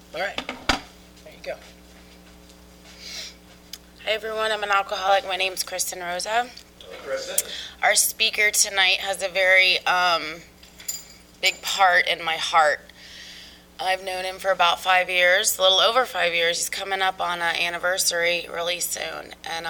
All right. There you go. Hi everyone, I'm an alcoholic. My name's Kristen Rosa. Kristen. Our speaker tonight has a very big part in my heart. I've known him for about 5 years, a little over 5 years. He's coming up on an anniversary really soon. And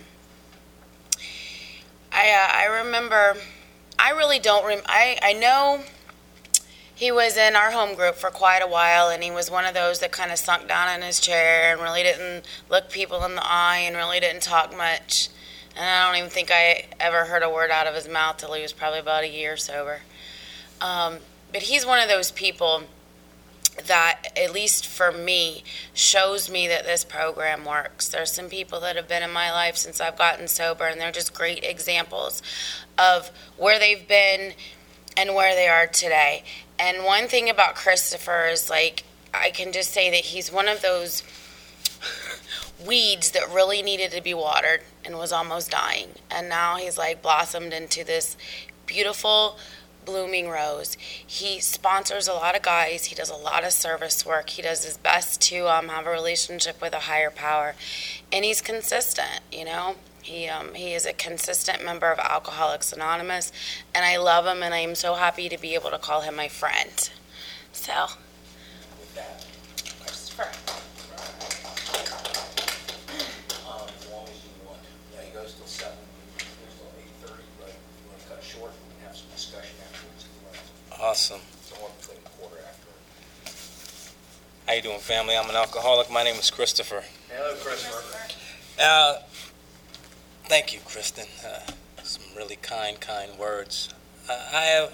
I remember, I really don't, I know he was in our home group for quite a while, and he was one of those that kind of sunk down in his chair and really didn't look people in the eye and really didn't talk much. And I don't even think I ever heard a word out of his mouth till he was probably about a year sober. But he's one of those people that, at least for me, shows me that this program works. There's some people that have been in my life since I've gotten sober, and they're just great examples of where they've been and where they are today. And one thing about Christopher is, like, I can just say that he's one of those weeds that really needed to be watered and was almost dying. And now he's like blossomed into this beautiful blooming rose. He sponsors a lot of guys. He does a lot of service work. He does his best to have a relationship with a higher power. And he's consistent, you know. He is a consistent member of Alcoholics Anonymous, and I love him, and I am so happy to be able to call him my friend. So, Christopher. As long as you want. Yeah, he goes till 7, he goes till 8:30, but if you want to cut short, we can have some discussion afterwards if you want. Awesome. So we'll play a quarter after. How you doing, family? I'm an alcoholic. My name is Christopher. Hello, Christopher. Thank you, Kristen. Some really kind words. I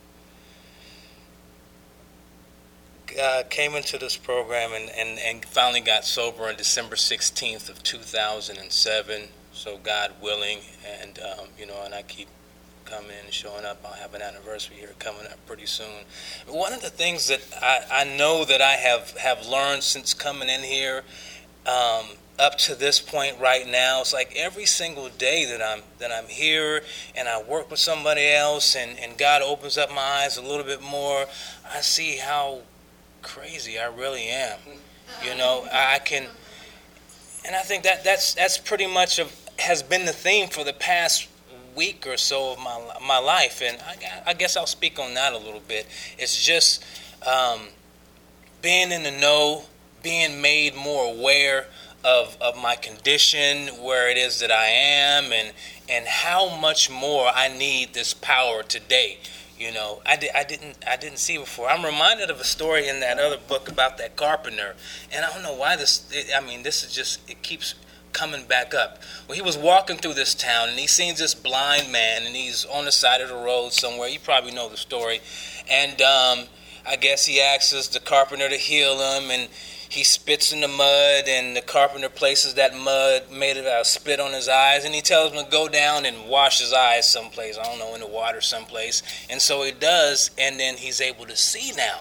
have came into this program and finally got sober on December 16th of 2007, so God willing, and and I keep coming and showing up. I'll have an anniversary here coming up pretty soon. One of the things that I know that I have learned since coming in here, up to this point right now, it's like every single day that I'm here and I work with somebody else and God opens up my eyes a little bit more, I see how crazy I really am. I can, and I think that's pretty much has been the theme for the past week or so of my life, and I guess I'll speak on that a little bit. It's just being in the know, being made more aware of my condition, where it is that I am, and how much more I need this power today. I didn't see before. I'm reminded of a story in that other book about that carpenter, and I don't know why it keeps coming back up. Well, he was walking through this town, and he sees this blind man, and he's on the side of the road somewhere. You probably know the story, and I guess he asks the carpenter to heal him, and he spits in the mud, and the carpenter places that mud made it out of spit on his eyes, and he tells him to go down and wash his eyes someplace, I don't know, in the water someplace. And so he does, and then he's able to see now.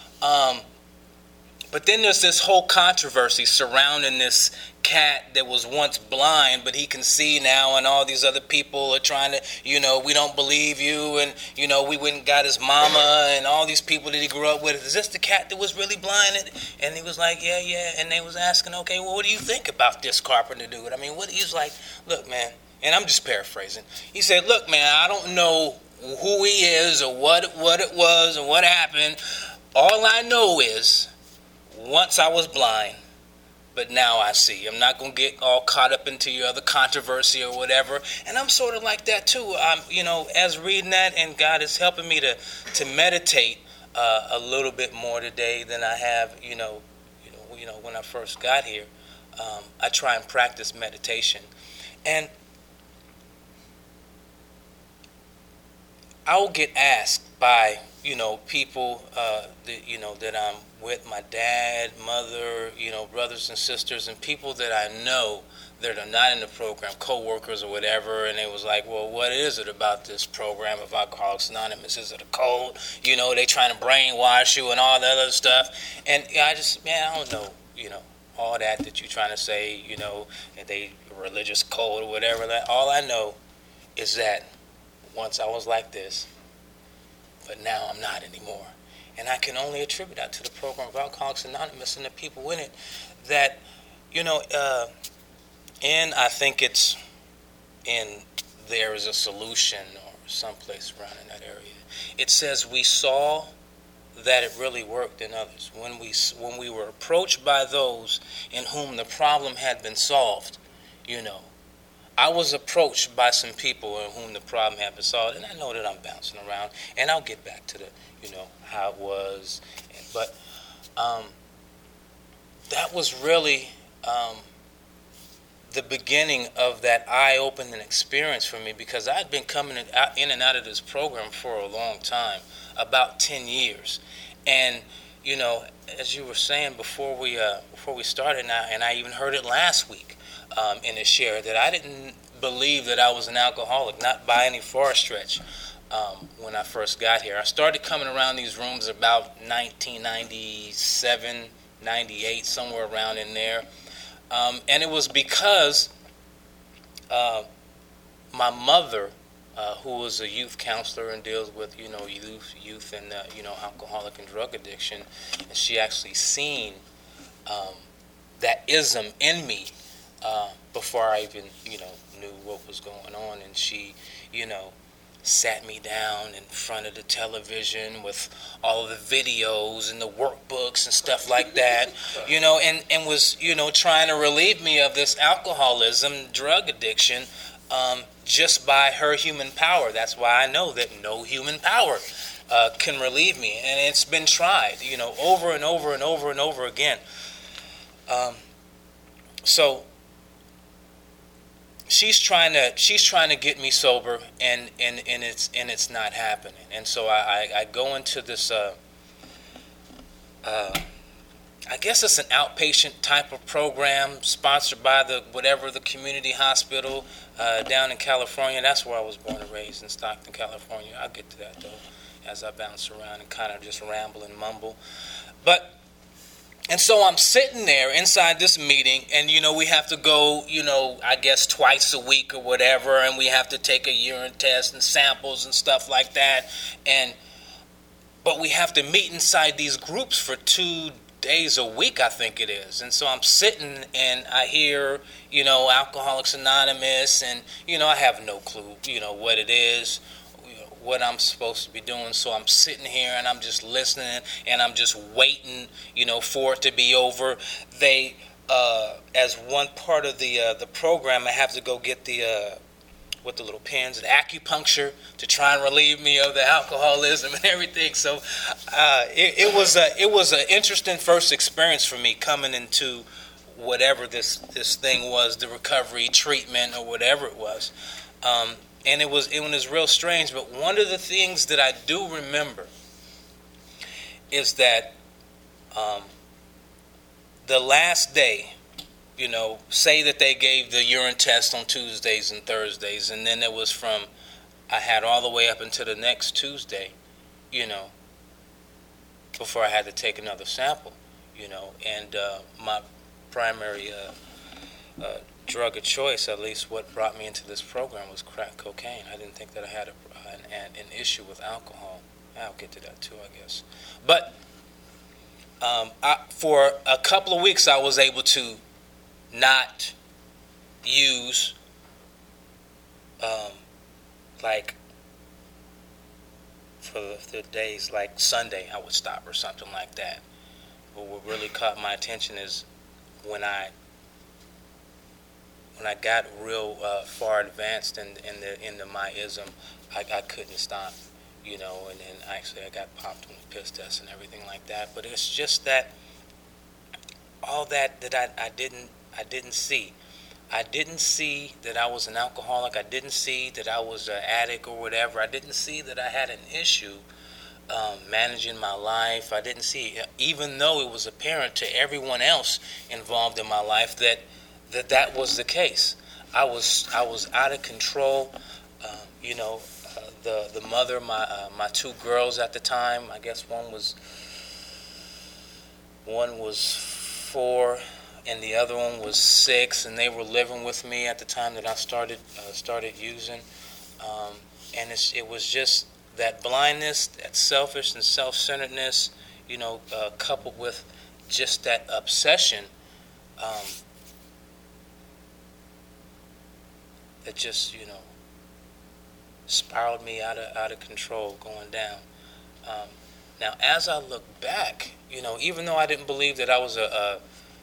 But then there's this whole controversy surrounding this cat that was once blind, but he can see now, and all these other people are trying to, we don't believe you, and, we went and got his mama, and all these people that he grew up with. Is this the cat that was really blind? And he was like, yeah, and they was asking, okay, well, what do you think about this carpenter dude? I mean, he was like, look, man, and I'm just paraphrasing. He said, look, man, I don't know who he is or what it was or what happened. All I know is, once I was blind, but now I see. I'm not going to get all caught up into your other controversy or whatever. And I'm sort of like that too. I'm, as reading that, and God is helping me to meditate a little bit more today than I have, when I first got here. I try and practice meditation. And I will get asked by, people that I'm with, my dad, mother, brothers and sisters, and people that I know that are not in the program, co-workers or whatever, and they was like, well, what is it about this program of Alcoholics Anonymous? Is it a cult? They trying to brainwash you and all that other stuff. And I don't know, all that you're trying to say, that they religious cult or whatever. All I know is that once I was like this, but now I'm not anymore. And I can only attribute that to the program of Alcoholics Anonymous and the people in it that, and I think it's in There Is a Solution or someplace around in that area. It says we saw that it really worked in others. When we were approached by those in whom the problem had been solved, I was approached by some people in whom the problem had been solved, and I know that I'm bouncing around, and I'll get back to the, how it was. But that was really the beginning of that eye-opening experience for me, because I'd been coming in and out of this program for a long time, about 10 years. And, as you were saying before we started, and I even heard it last week in a share, that I didn't believe that I was an alcoholic, not by any far stretch, when I first got here. I started coming around these rooms about 1997, 98, somewhere around in there. And it was because my mother, who was a youth counselor and deals with, youth and, alcoholic and drug addiction, and she actually seen that ism in me before I even, knew what was going on. And she, sat me down in front of the television with all of the videos and the workbooks and stuff like that, and was, trying to relieve me of this alcoholism, drug addiction, just by her human power. That's why I know that no human power can relieve me. And it's been tried, over and over and over and over again. So she's trying to get me sober, and it's not happening. And so I go into this I guess it's an outpatient type of program sponsored by the community hospital down in California. That's where I was born and raised, in Stockton, California. I'll get to that though as I bounce around and kind of just ramble and mumble. And so I'm sitting there inside this meeting, and, we have to go, I guess twice a week or whatever, and we have to take a urine test and samples and stuff like that. But we have to meet inside these groups for 2 days a week, I think it is. And so I'm sitting and I hear, Alcoholics Anonymous, and, I have no clue, what it is, what I'm supposed to be doing. So I'm sitting here and I'm just listening and I'm just waiting, for it to be over. They, as one part of the program, I have to go get with the little pins, the acupuncture to try and relieve me of the alcoholism and everything. So it was an interesting first experience for me coming into whatever this thing was, the recovery treatment or whatever it was. And it was real strange. But one of the things that I do remember is that the last day, say that they gave the urine test on Tuesdays and Thursdays, and then it was I had all the way up until the next Tuesday, before I had to take another sample, and my primary drug of choice, at least what brought me into this program, was crack cocaine. I didn't think that I had an issue with alcohol. I'll get to that too, I guess. But for a couple of weeks, I was able to not use, for the days like Sunday, I would stop or something like that. But what really caught my attention is when I got real far advanced in the myism, I couldn't stop, and actually I got popped on the piss test and everything like that. But it's just that all that I didn't see. I didn't see that I was an alcoholic. I didn't see that I was an addict or whatever. I didn't see that I had an issue managing my life. I didn't see, even though it was apparent to everyone else involved in my life that was the case. I was out of control. The mother, my two girls at the time, I guess one was 4 and the other one was 6, and they were living with me at the time that I started using. And it was just that blindness, that selfish and self-centeredness, coupled with just that obsession, that just, spiraled me out of control going down. Now, as I look back, even though I didn't believe that I was a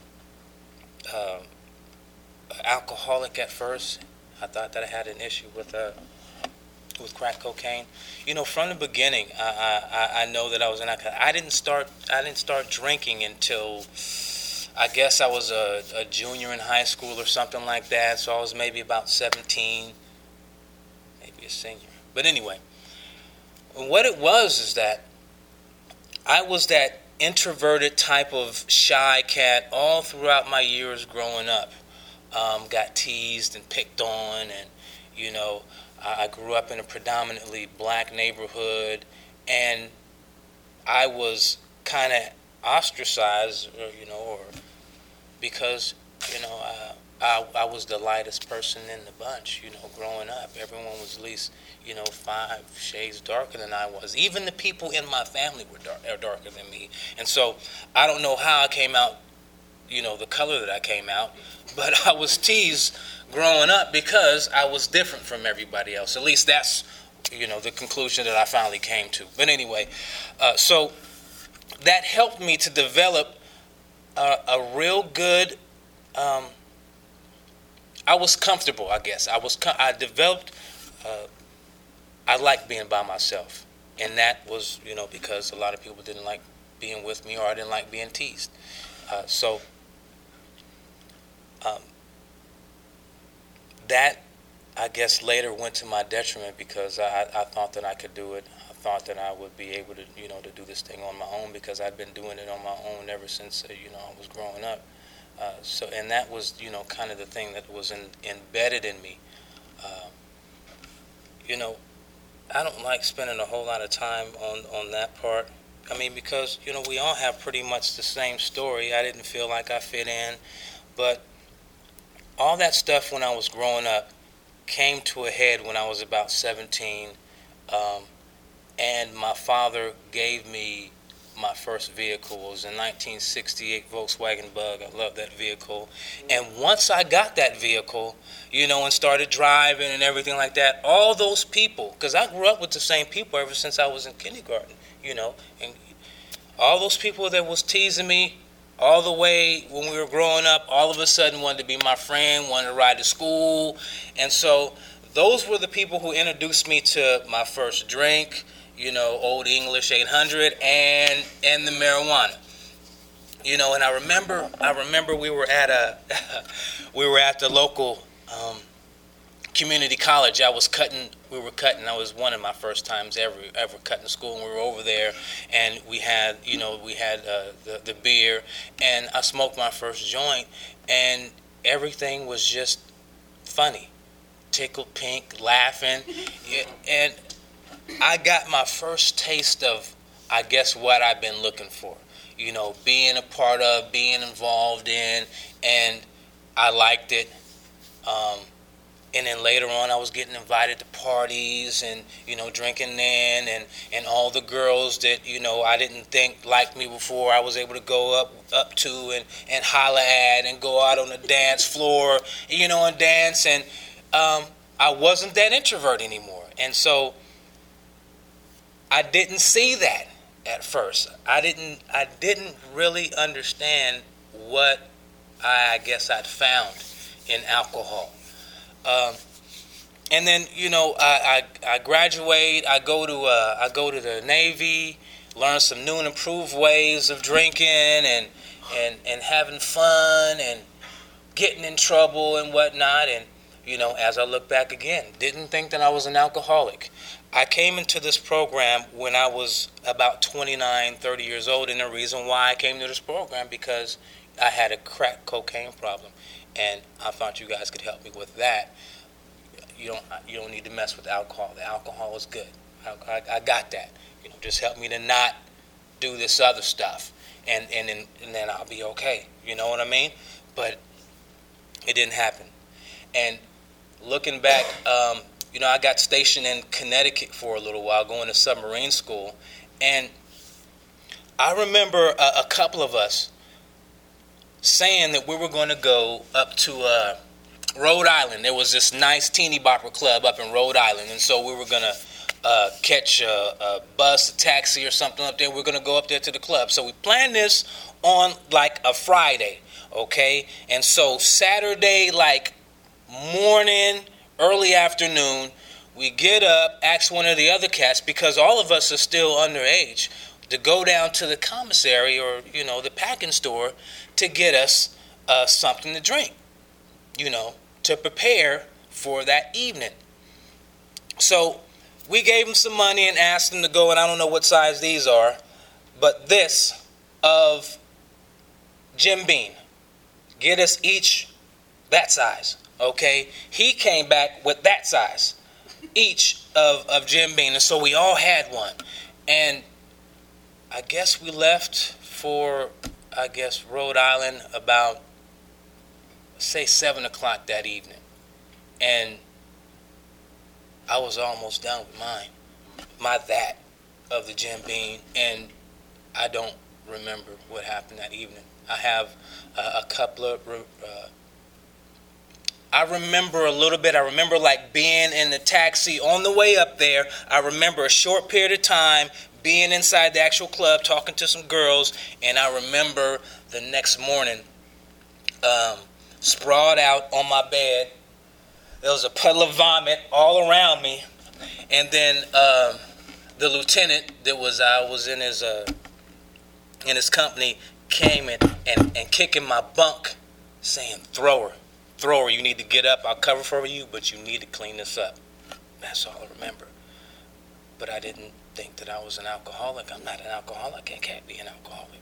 alcoholic at first, I thought that I had an issue with crack cocaine. From the beginning, I know that I was an alcoholic. I didn't start drinking until I guess I was a junior in high school or something like that. So I was maybe about 17, maybe a senior. But anyway, what it was is that I was that introverted type of shy cat all throughout my years growing up. Got teased and picked on, and I grew up in a predominantly black neighborhood, and I was kind of ostracized, or because I was the lightest person in the bunch. Growing up, everyone was at least 5 shades darker than I was. Even the people in my family are darker than me, and so I don't know how I came out, the color that I came out, but I was teased growing up because I was different from everybody else. At least that's, the conclusion that I finally came to. But anyway, so that helped me to develop a real good, I was comfortable, I guess. I developed, I liked being by myself. And that was, because a lot of people didn't like being with me, or I didn't like being teased. That, I guess, later went to my detriment because I thought that I could do it. I thought that I would be able to, to do this thing on my own because I'd been doing it on my own ever since, I was growing up. And that was, kind of the thing that was embedded in me. I don't like spending a whole lot of time on that part. I mean, because, we all have pretty much the same story. I didn't feel like I fit in, but all that stuff when I was growing up came to a head when I was about 17, and my father gave me my first vehicle. It was a 1968 Volkswagen Bug. I love that vehicle. And once I got that vehicle, and started driving and everything like that, all those people, because I grew up with the same people ever since I was in kindergarten, and all those people that was teasing me all the way when we were growing up, all of a sudden wanted to be my friend, wanted to ride to school. And so those were the people who introduced me to my first drink, Old English 800 and the marijuana. And I remember we were at the local community college. We were cutting. That was one of my first times ever cutting school, and we were over there, and we had the beer, and I smoked my first joint, and everything was just funny, tickled pink, laughing, and I got my first taste of, I guess, what I've been looking for, being a part of, being involved in, and I liked it. And then later on, I was getting invited to parties and, drinking then. And all the girls that, I didn't think liked me before, I was able to go up to and holler at and go out on the dance floor, and dance. And I wasn't that introvert anymore. And so I didn't see that at first. I didn't really understand what I guess I'd found in alcohol. And then, I graduate. I go to the Navy, learn some new and improved ways of drinking and having fun and getting in trouble and whatnot. And as I look back again, didn't think that I was an alcoholic. I came into this program when I was about 29, 30 years old, and the reason why I came to this program because I had a crack cocaine problem. And I thought you guys could help me with that. You don't need to mess with alcohol. The alcohol is good. I got that. Just help me to not do this other stuff, and then I'll be okay. You know what I mean? But it didn't happen. And looking back, I got stationed in Connecticut for a little while, going to submarine school, and I remember a couple of us saying that we were going to go up to Rhode Island. There was this nice teeny bopper club up in Rhode Island, and so we were going to catch a bus, a taxi or something up there. We're going to go up there to the club. So we planned this on like a Friday, okay? And so Saturday, like morning, early afternoon, we get up, ask one of the other cats, because all of us are still underage, to go down to the commissary or, the packing store to get us something to drink, to prepare for that evening. So we gave them some money and asked them to go, and I don't know what size these are, but this of Jim Beam. Get us each that size, okay? He came back with that size, each of Jim Beam, and so we all had one. And I guess we left for, Rhode Island about, say, 7 o'clock that evening. And I was almost done with that of the Jim Beam, and I don't remember what happened that evening. I have a couple of, I remember a little bit. I remember like being in the taxi on the way up there. I remember a short period of time being inside the actual club talking to some girls, and I remember the next morning sprawled out on my bed. There was a puddle of vomit all around me, and then the lieutenant that I was in his company came and kicking my bunk, saying, "Throw her, you need to get up. I'll cover for you, but you need to clean this up." That's all I remember. But I didn't think that I was an alcoholic. I'm not an alcoholic. I can't be an alcoholic.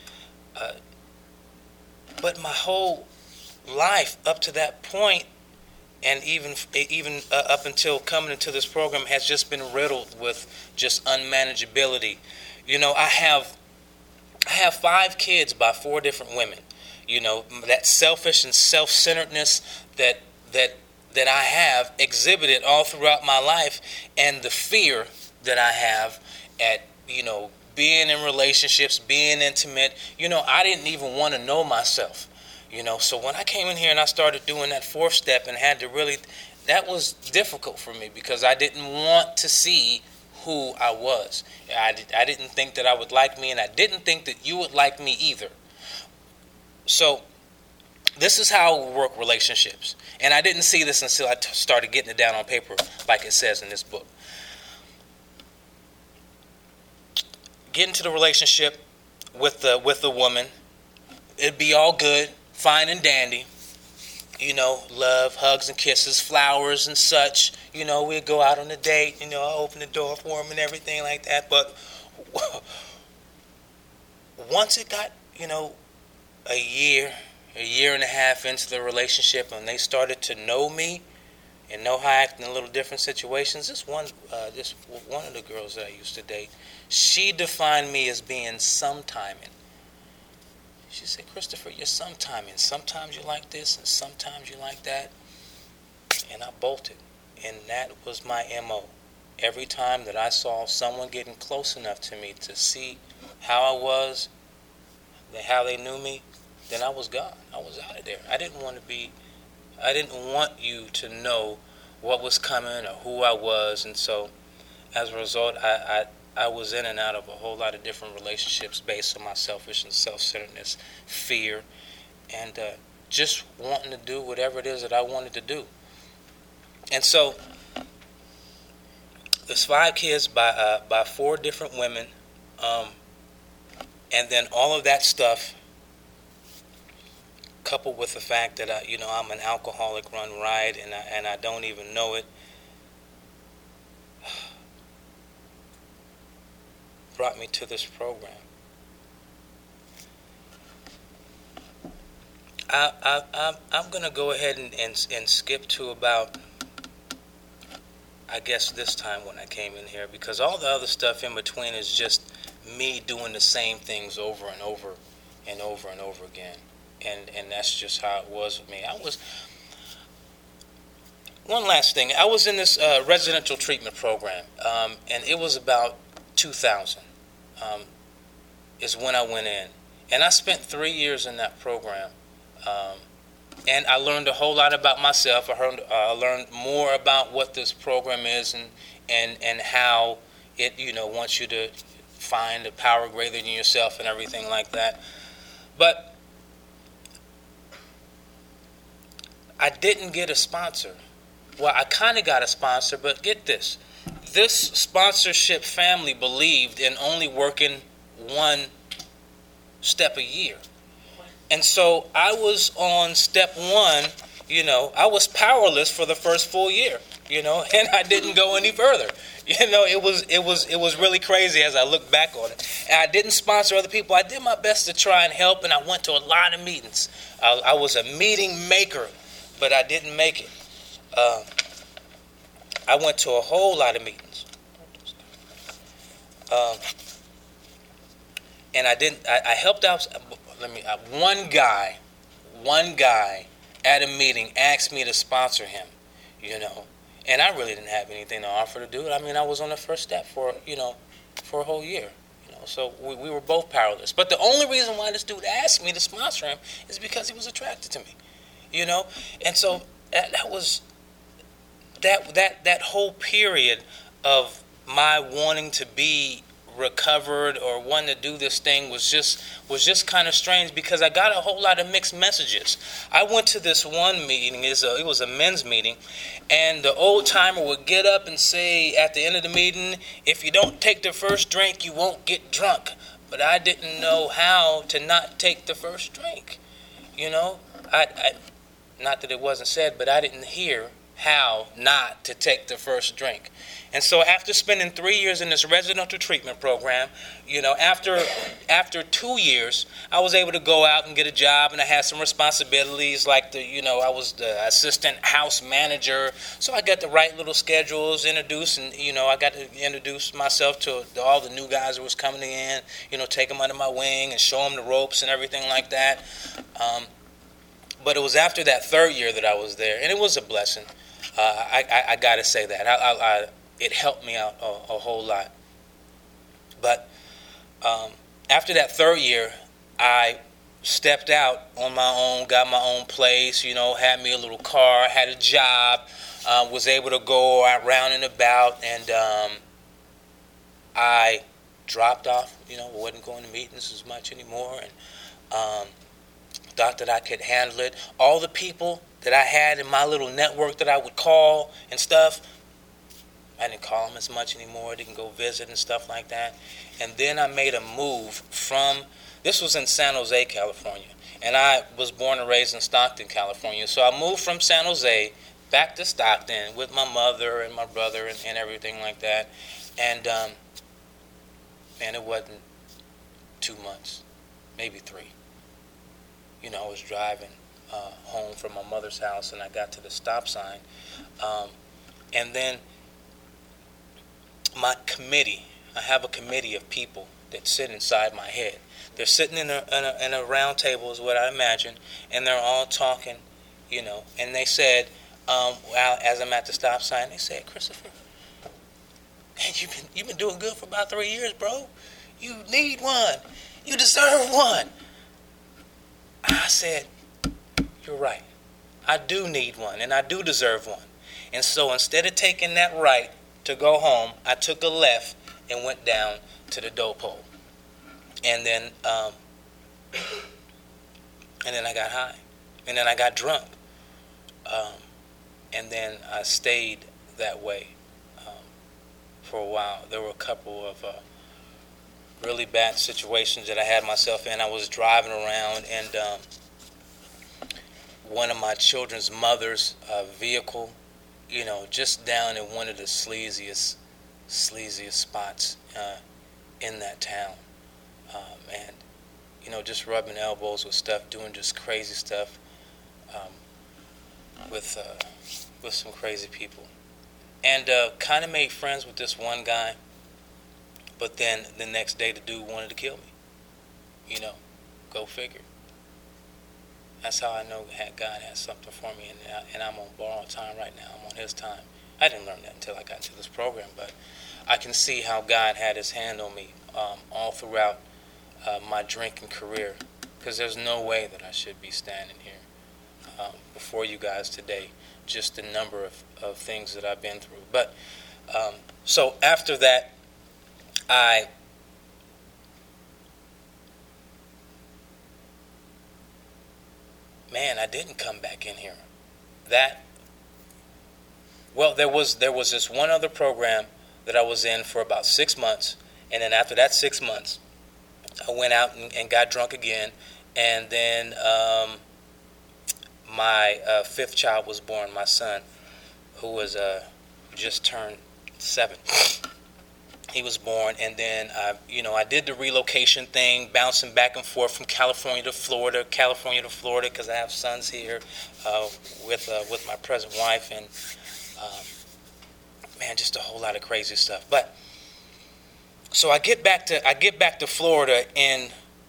But my whole life up to that point, and even up until coming into this program, has just been riddled with just unmanageability. I have 5 kids by 4 different women. That selfish and self-centeredness that I have exhibited all throughout my life, and the fear that I have at, being in relationships, being intimate. I didn't even want to know myself. So when I came in here and I started doing that 4th step and had to really, that was difficult for me because I didn't want to see who I was. I didn't think that I would like me, and I didn't think that you would like me either. So this is how I work relationships. And I didn't see this until I started getting it down on paper like it says in this book. Get into the relationship with the woman. It'd be all good, fine and dandy. Love, hugs and kisses, flowers and such. We'd go out on a date. I open the door for him and everything like that. But once it got, a year and a half into the relationship, and they started to know me and know how I act in a little different situations. This one of the girls that I used to date, she defined me as being sometiming. She said, "Christopher, you're sometiming. Sometimes you like this and sometimes you like that." And I bolted. And that was my MO. Every time that I saw someone getting close enough to me to see how I was, how they knew me, then I was gone. I was out of there. I didn't want you to know what was coming or who I was. And so as a result, I was in and out of a whole lot of different relationships based on my selfish and self-centeredness, fear, and just wanting to do whatever it is that I wanted to do. And so there's 5 kids by 4 different women, and then all of that stuff, coupled with the fact that I'm an alcoholic run riot and I don't even know it, brought me to this program. I'm going to go ahead and skip to about, I guess, this time when I came in here, because all the other stuff in between is just me doing the same things over and over and over and over again. And that's just how it was with me. one last thing. I was in this residential treatment program, and it was about 2000 is when I went in. And I spent 3 years in that program. And I learned a whole lot about myself. I learned more about what this program is and how it, wants you to find a power greater than yourself and everything like that. But I didn't get a sponsor. Well, I kind of got a sponsor, but get this. This sponsorship family believed in only working one step a year. And so I was on step one, I was powerless for the first full year, and I didn't go any further. It was really crazy as I look back on it. And I didn't sponsor other people. I did my best to try and help, and I went to a lot of meetings. I was a meeting maker, but I didn't make it. I went to a whole lot of meetings. And I helped out. One guy at a meeting asked me to sponsor him, and I really didn't have anything to offer to do it. I mean, I was on the first step for a whole year, so we were both powerless. But the only reason why this dude asked me to sponsor him is because he was attracted to me, and so that was that whole period of my wanting to be recovered or wanting to do this thing was just kind of strange, because I got a whole lot of mixed messages. I went to this one meeting, it was a men's meeting, and the old timer would get up and say at the end of the meeting, if you don't take the first drink, you won't get drunk. But I didn't know how to not take the first drink. I not that it wasn't said, but I didn't hear how not to take the first drink. And so after spending 3 years in this residential treatment program, after 2 years, I was able to go out and get a job, and I had some responsibilities like I was the assistant house manager, so I got to write little schedules, introduce, and I got to introduce myself to all the new guys who was coming in, take them under my wing and show them the ropes and everything like that. But it was after that third year that I was there, and it was a blessing. I got to say that. It helped me out a whole lot. But after that third year, I stepped out on my own, got my own place, had me a little car, had a job, was able to go around and about, and I dropped off, wasn't going to meetings as much anymore, and thought that I could handle it. All the people that I had in my little network that I would call and stuff, I didn't call them as much anymore, didn't go visit and stuff like that. And then I made a move this was in San Jose, California, and I was born and raised in Stockton, California. So I moved from San Jose back to Stockton with my mother and my brother and everything like that. And it wasn't 2 months, maybe 3. I was driving home from my mother's house, and I got to the stop sign. And then I have a committee of people that sit inside my head. They're sitting in a round table, is what I imagine, and they're all talking, and they said, as I'm at the stop sign, they said, Christopher, man, you've been doing good for about 3 years, bro. You need one. You deserve one. I said, you're right. I do need one, and I do deserve one. And so instead of taking that right to go home, I took a left and went down to the dope hole. And then I got high. And then I got drunk. And then I stayed that way for a while. There were a couple of really bad situations that I had myself in. I was driving around, and one of my children's mother's vehicle, just down in one of the sleaziest spots in that town, and just rubbing elbows with stuff, doing just crazy stuff with some crazy people, and kind of made friends with this one guy. But then the next day, the dude wanted to kill me. Go figure. That's how I know God has something for me, and I'm on borrowed time right now. I'm on His time. I didn't learn that until I got into this program, but I can see how God had His hand on me all throughout my drinking career, because there's no way that I should be standing here before you guys today, just the number of things that I've been through. But so after that, I didn't come back in here. There was this one other program that I was in for about 6 months, and then after that 6 months, I went out and got drunk again, and then my fifth child was born, my son, who was just turned 7. He was born, and then I did the relocation thing, bouncing back and forth from California to Florida, because I have sons here with my present wife, and just a whole lot of crazy stuff. But so I get back to Florida in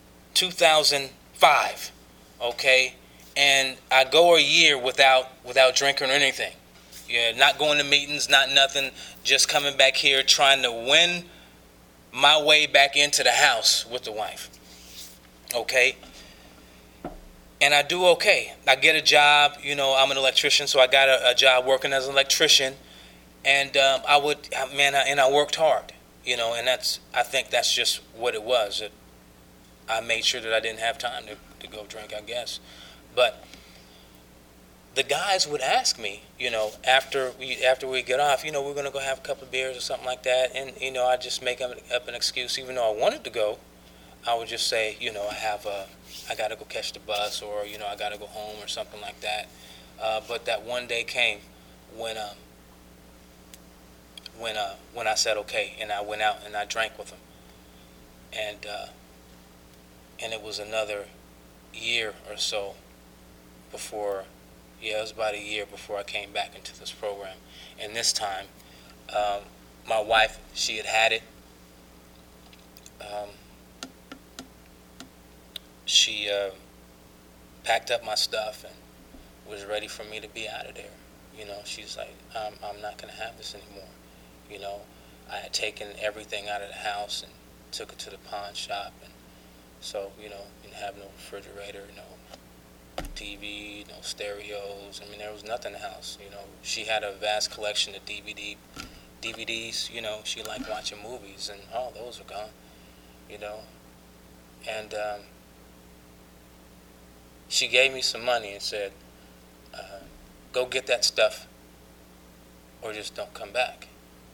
2005, okay, and I go a year without drinking or anything. Yeah, not going to meetings, not nothing, just coming back here trying to win my way back into the house with the wife. Okay? And I do okay. I get a job, I'm an electrician, so I got a job working as an electrician, and I worked hard, and I think that's just what it was. I made sure that I didn't have time to go drink, I guess. But the guys would ask me, after we get off, we're going to go have a couple of beers or something like that. And, I just make up an excuse. Even though I wanted to go, I would just say, I got to go catch the bus, or, I got to go home or something like that. But that one day came when I said okay, and I went out and I drank with them. And it was another year or so before. Yeah, it was about a year before I came back into this program. And this time, my wife, she had it. She packed up my stuff and was ready for me to be out of there. She's like, I'm not going to have this anymore. I had taken everything out of the house and took it to the pawn shop. And so, didn't have no refrigerator, no TV, no stereos. There was nothing in the house. She had a vast collection of DVDs. She liked watching movies, and all those are gone. And she gave me some money and said, "Go get that stuff, or just don't come back."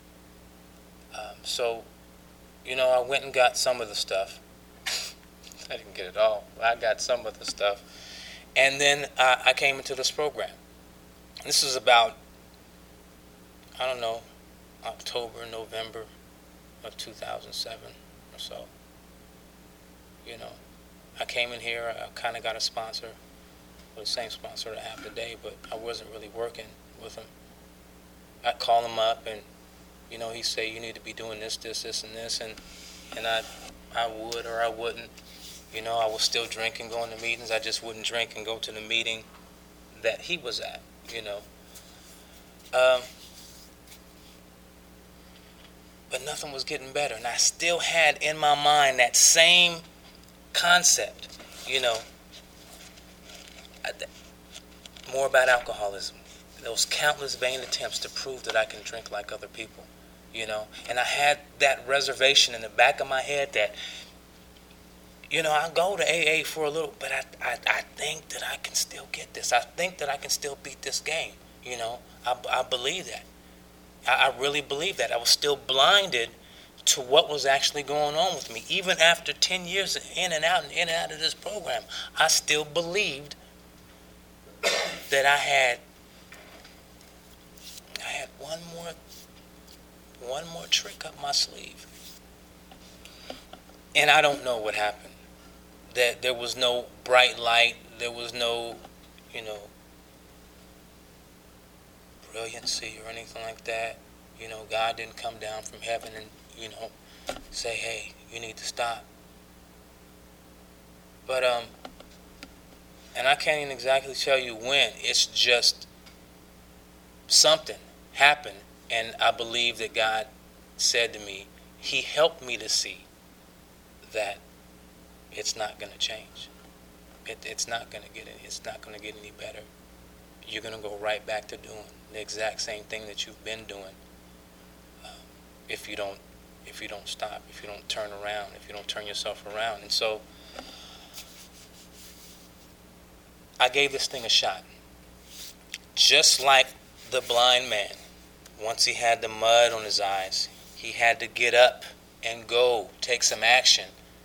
So, I went and got some of the stuff. I didn't get it all. I got some of the stuff. And then I came into this program. This is about, October, November of 2007 or so. I came in here, I kind of got a sponsor, the same sponsor that I have today, but I wasn't really working with him. I'd call him up, and, he'd say, you need to be doing this, and this, and I would or I wouldn't. I was still drinking, going to meetings. I just wouldn't drink and go to the meeting that he was at, But nothing was getting better. And I still had in my mind that same concept, more about alcoholism. Those countless vain attempts to prove that I can drink like other people, And I had that reservation in the back of my head that, I'll go to AA for a little, but I think that I can still get this. I think that I can still beat this game. I believe that. I really believe that. I was still blinded to what was actually going on with me. Even after 10 years in and out of this program, I still believed that I had one more trick up my sleeve. And I don't know what happened. That there was no bright light, there was no, brilliancy or anything like that. God didn't come down from heaven and, say, hey, you need to stop. But And I can't even exactly tell you when. It's just something happened, and I believe that God said to me, he helped me to see that it's not going to change. It's not going to get any better. You're going to go right back to doing the exact same thing that you've been doing. If you don't stop, if you don't turn around, if you don't turn yourself around. And so I gave this thing a shot. Just like the blind man, once he had the mud on his eyes, he had to get up and go, take some action.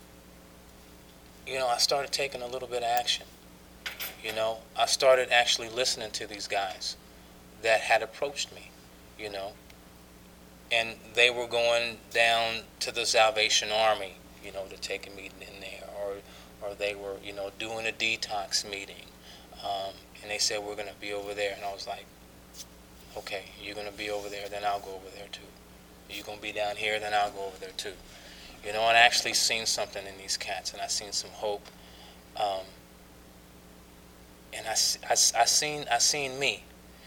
I started taking a little bit of action. I started actually listening to these guys that had approached me, and they were going down to the Salvation Army, to take a meeting in there, or they were, doing a detox meeting, and they said, we're going to be over there, and I was like, okay, you're going to be over there, then I'll go over there too. You're going to be down here, then I'll go over there too. And I actually seen something in these cats, and I seen some hope, and I seen me,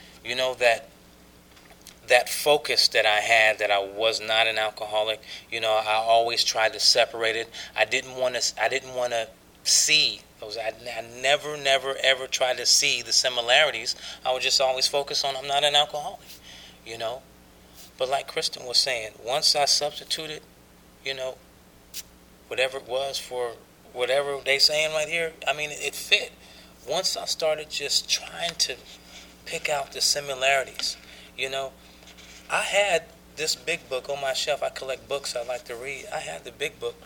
that focus that I had, that I was not an alcoholic. I always tried to separate it. I didn't want to see those. I never ever tried to see the similarities. I would just always focus on, I'm not an alcoholic, But like Kristen was saying, once I substituted, whatever it was for whatever they saying right here, it fit. Once I started just trying to pick out the similarities, I had this big book on my shelf. I collect books I like to read. I had the big book,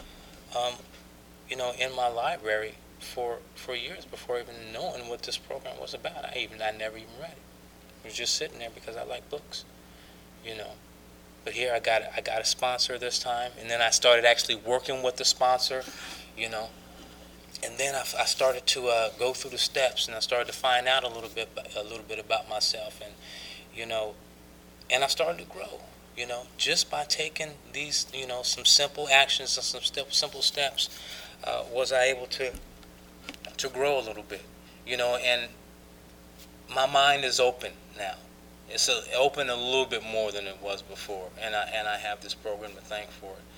in my library for years before even knowing what this program was about. I never even read it. It was just sitting there because I like books, But here I got a sponsor this time, and then I started actually working with the sponsor, And then I started to go through the steps, and I started to find out a little bit about myself, and and I started to grow, just by taking these, some simple actions and some simple steps, was I able to grow a little bit, and my mind is open now. It's open a little bit more than it was before, and I have this program to thank for it.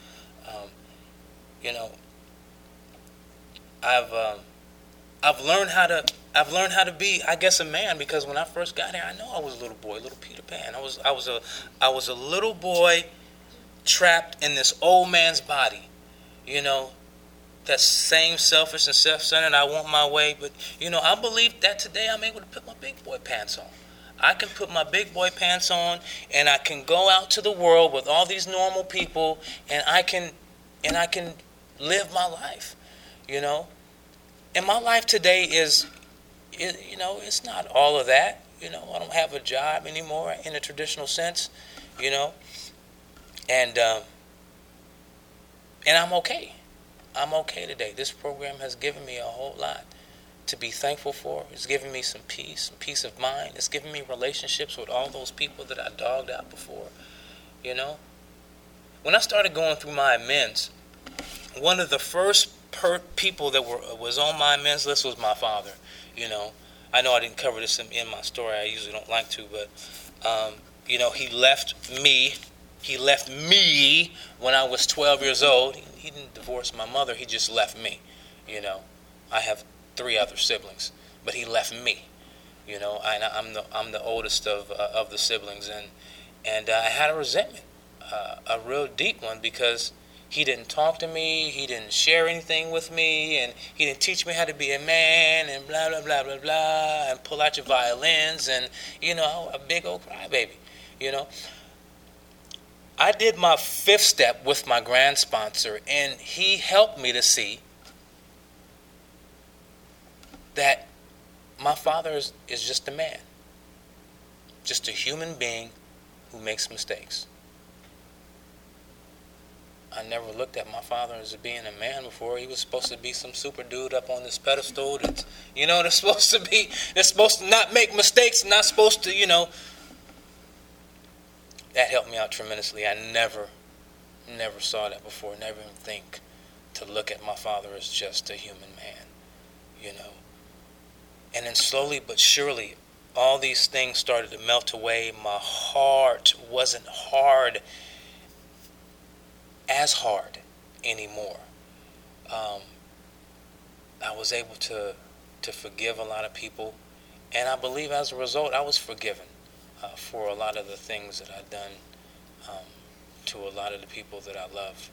I've learned how to be, I guess, a man, because when I first got here, I know I was a little boy, little Peter Pan. I was a little boy trapped in this old man's body, that same selfish and self-centered. I want my way, but I believe that today I'm able to put my big boy pants on. I can put my big boy pants on, and I can go out to the world with all these normal people, and I can live my life, And my life today is, it's not all of that. I don't have a job anymore in a traditional sense, and I'm okay. I'm okay today. This program has given me a whole lot to be thankful for. It's given me some peace of mind. It's given me relationships with all those people that I dogged out before, When I started going through my amends, one of the first people that was on my amends list was my father. I know I didn't cover this in my story. I usually don't like to, but he left me. He left me when I was 12 years old. He didn't divorce my mother. He just left me. I have 3 other siblings, but he left me. I'm the oldest of the siblings, and I had a resentment, a real deep one, because he didn't talk to me, he didn't share anything with me, and he didn't teach me how to be a man, and blah, blah, blah, blah, blah, and pull out your violins, and, a big old crybaby, I did my 5th step with my grand sponsor, and he helped me to see that my father is just a man, just a human being who makes mistakes. I never looked at my father as being a man before. He was supposed to be some super dude up on this pedestal that's, they're supposed to not make mistakes, not supposed to, That helped me out tremendously. I never saw that before, never even think to look at my father as just a human man, And then slowly but surely, all these things started to melt away. My heart wasn't as hard anymore. I was able to forgive a lot of people, and I believe as a result I was forgiven for a lot of the things that I'd done to a lot of the people that I love.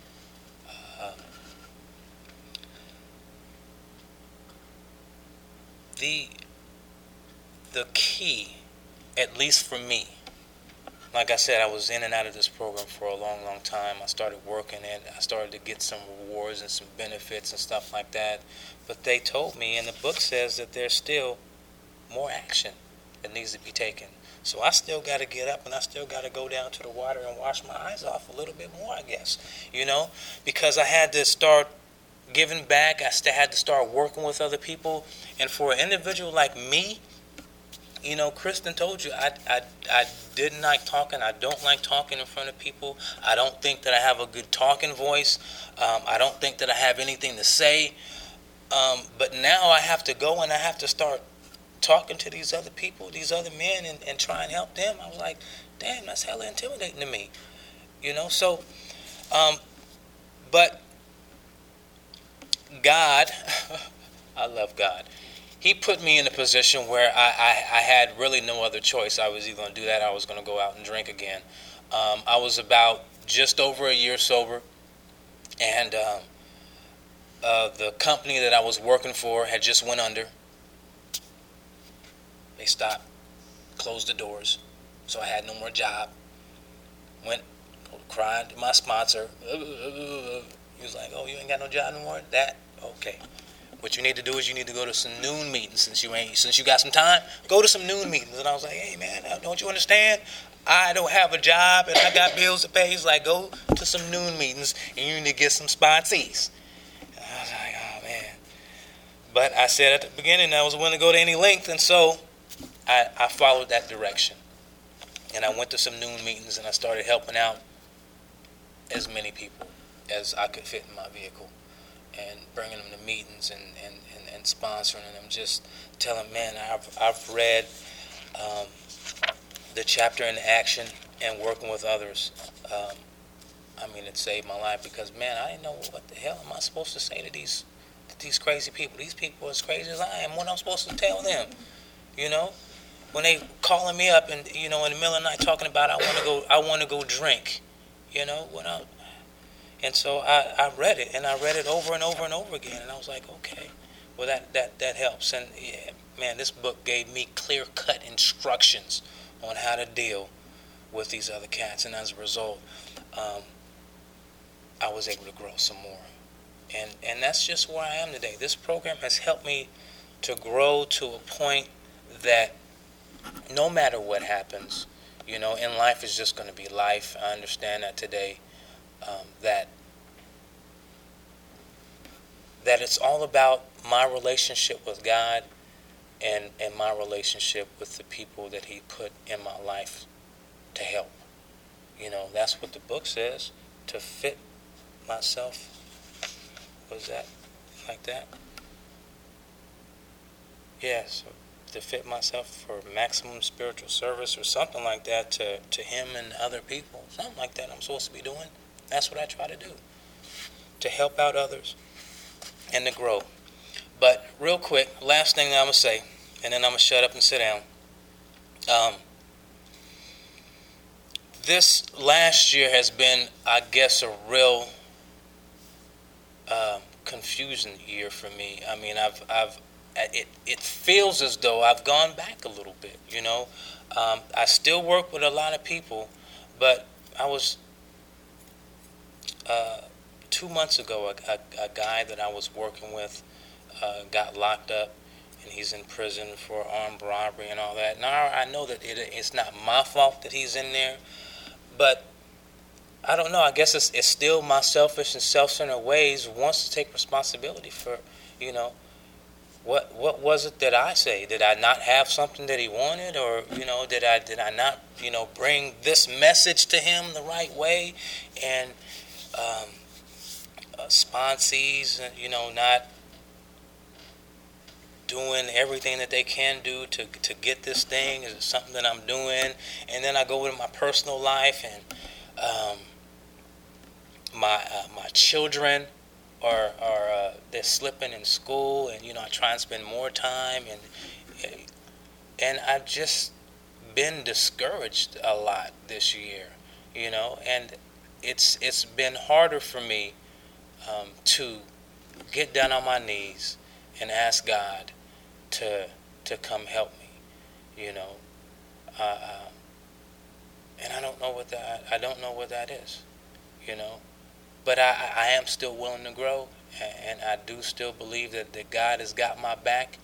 The key, at least for me, like I said, I was in and out of this program for a long, long time. I started working it. I started to get some rewards and some benefits and stuff like that. But they told me, and the book says that there's still more action that needs to be taken. So I still got to get up, and I still got to go down to the water and wash my eyes off a little bit more, I guess, because I had to start giving back. I still had to start working with other people. And for an individual like me, Kristen told you, I didn't like talking. I don't like talking in front of people. I don't think that I have a good talking voice. I don't think that I have anything to say. But now I have to go and I have to start talking to these other people, these other men, and try and help them. I was like, damn, that's hella intimidating to me. So, but God, I love God. He put me in a position where I had really no other choice. I was either going to do that or I was going to go out and drink again. I was about just over a year sober, and the company that I was working for had just went under. They stopped, closed the doors, so I had no more job. Went, cried to my sponsor. He was like, "Oh, you ain't got no job no more?" That, okay. What you need to do is you need to go to some noon meetings since you got some time. Go to some noon meetings. And I was like, "Hey man, don't you understand? I don't have a job and I got bills to pay." He's like, "Go to some noon meetings and you need to get some sponsees." And I was like, "Oh man." But I said at the beginning I was willing to go to any length, and so I followed that direction. And I went to some noon meetings and I started helping out as many people as I could fit in my vehicle, and bringing them to meetings and sponsoring them, just telling, man, I've read the chapter in action and working with others. It saved my life, because, man, I didn't know what the hell am I supposed to say to these crazy people. These people are as crazy as I am. What I'm supposed to tell them, when they calling me up and in the middle of the night talking about I want to go drink, And so I read it, and I read it over and over and over again, and I was like, okay, well that helps. And yeah, man, this book gave me clear-cut instructions on how to deal with these other cats, and as a result, I was able to grow some more. And that's just where I am today. This program has helped me to grow to a point that no matter what happens, in life is just going to be life. I understand that today. That it's all about my relationship with God and my relationship with the people that He put in my life to help. That's what the book says, to fit myself. Was that like that? Yes, to fit myself for maximum spiritual service or something like that to Him and other people. Something like that I'm supposed to be doing. That's what I try to do, to help out others and to grow. But real quick, last thing that I'm going to say, and then I'm going to shut up and sit down. This last year has been, I guess, a real confusing year for me. It feels as though I've gone back a little bit, I still work with a lot of people, but I was 2 months ago, a guy that I was working with got locked up, and he's in prison for armed robbery and all that. Now I know that it's not my fault that he's in there, but I don't know. I guess it's still my selfish and self-centered ways wants to take responsibility for, what was it that I say? Did I not have something that he wanted, or did I not bring this message to him the right way, and sponsees, not doing everything that they can do to get this thing? Is it something that I'm doing? And then I go into my personal life, and my children are they're slipping in school, and I try and spend more time, and I've just been discouraged a lot this year, and it's been harder for me to get down on my knees and ask God to come help me, and I don't know what that is, but I am still willing to grow, and I do still believe that God has got my back.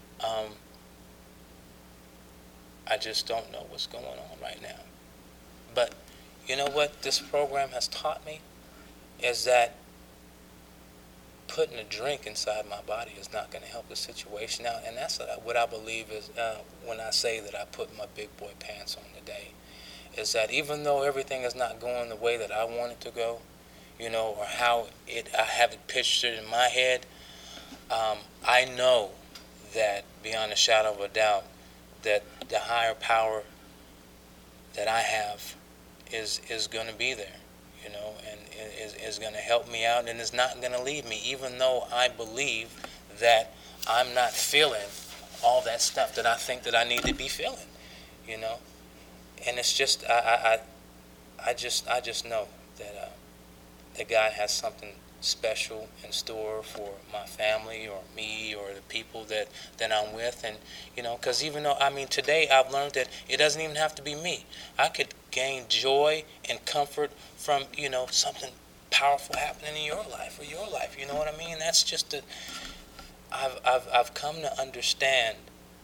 I just don't know what's going on right now. But you know what this program has taught me is that putting a drink inside my body is not going to help the situation out. And that's what I believe is when I say that I put my big boy pants on today, is that even though everything is not going the way that I want it to go, or how I have it pictured in my head, I know that beyond a shadow of a doubt that the higher power that I have is going to be there, and is going to help me out, and is not going to leave me, even though I believe that I'm not feeling all that stuff that I think that I need to be feeling, and it's just I just know that God has something special in store for my family or me or the people that I'm with, and because even though today I've learned that it doesn't even have to be me. I could gain joy and comfort from something powerful happening in your life or your life. You know what I mean? That's just I've come to understand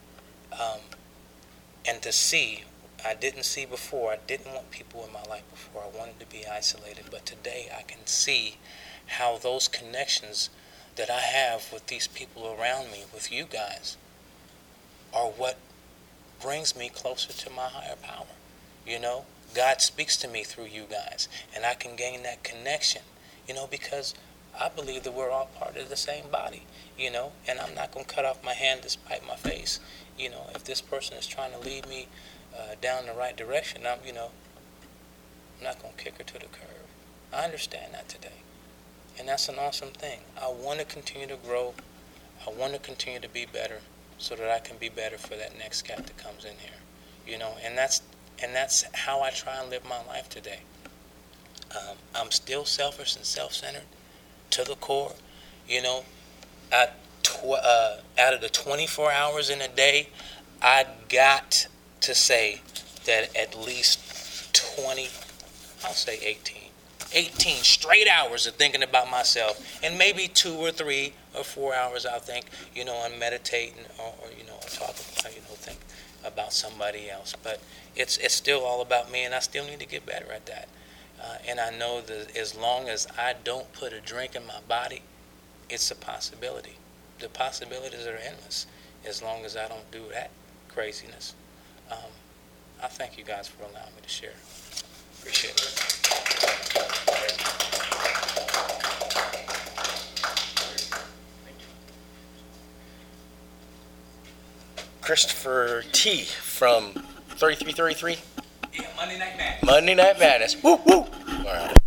and to see. I didn't see before. I didn't want people in my life before. I wanted to be isolated, but today I can see how those connections that I have with these people around me, with you guys, are what brings me closer to my higher power. God speaks to me through you guys, and I can gain that connection, because I believe that we're all part of the same body, and I'm not going to cut off my hand to spite my face. If this person is trying to lead me down the right direction, I'm not going to kick her to the curb. I understand that today. And that's an awesome thing. I want to continue to grow. I want to continue to be better so that I can be better for that next cat that comes in here. And that's how I try and live my life today. I'm still selfish and self-centered to the core. Out of the 24 hours in a day, I got to say that at least 20, I'll say 18 straight hours of thinking about myself, and maybe 2 or 3 or 4 hours I'll think, and meditate or talk, think about somebody else. But it's still all about me, and I still need to get better at that. And I know that as long as I don't put a drink in my body, it's a possibility. The possibilities are endless as long as I don't do that craziness. I thank you guys for allowing me to share. Appreciate it. Christopher T. from 3333. Yeah, Monday Night Madness. Monday Night Madness. Woo, woo. All right.